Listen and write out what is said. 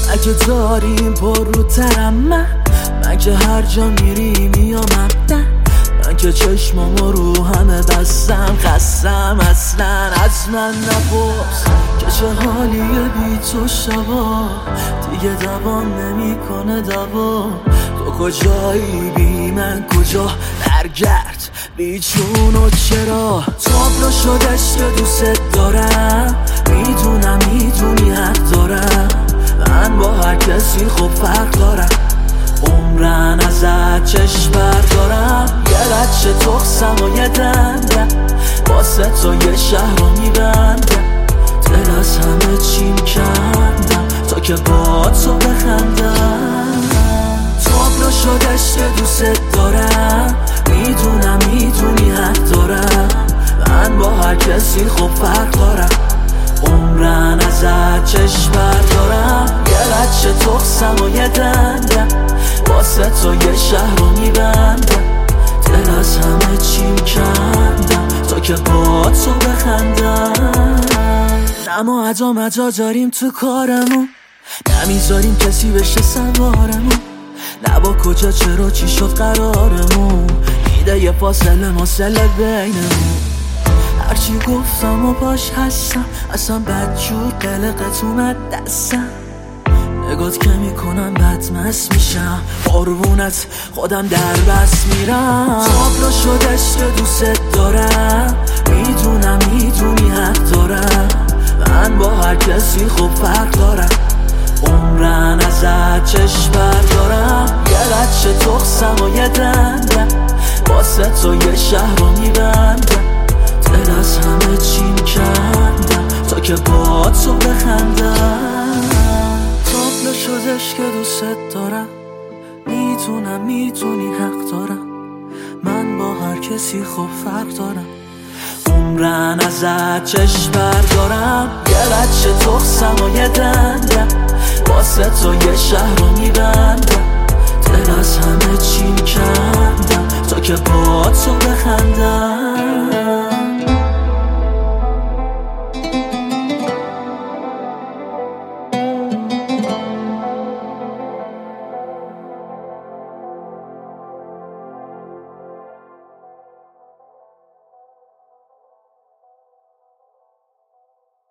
اگه داریم پر رو ترم من که هر جا میری میامم نه، من که چشمامو رو همه بستم خستم اصلا از من نپرس که چه حالیه بی تو شبا دیگه دوام نمیکنه دوا. تو کجایی بی من کجا برگرد بیچون و چرا تابلو شدش که دوست دارم میدونم میدونی حق دارم من با هر کسی خب فرق دارم عمرن ازت چشم بردارم یه بچه تخصم و یه دندم واسه تو یه شهر رو میبندم دل از همه چیم کندم تا که با تو بخندم. تابلو شدش که دوست دارم میدونم میدونی حق دارم من با هر کسی خب فرق دارم عمرن ازت چشم بردارم یه بچه تخصم و یه دندم واسه تو یه شهر رو میبندم دل از همه چیم کندم تا که با تو بخندم. نما عجا مجا داریم تو کارمون نمیذاریم کسی بشه سوارمون نه با کجا چرا چی شد قرارمون میده یه فاصله ماسله بینمون هرچی گفتم و باش هستم اصلا بدجور قلقت اومد دستم نگات که میکنم بدمست میشم قربونت خودم در بس میرم. تابلو شدش که دوست دارم میدونم میدونی حق دارم من با هر کسی خب فرق دارم عمرن ازت چشم بردارم یه بچه تخصم و یه دندم واسه تو یه شهر رو میبندم دل از همه چیم کندم تا که با تو بخندم. تابلو شدش که دوست دارم میتونم میتونی حق دارم من با هر کسی خب فرق دارم عمرن ازت چشم بردارم یه بچه تخصم و یه دندم واسه تو یه شهر رو میبندم دل از همه چیم کندم تا که با تو بخندم.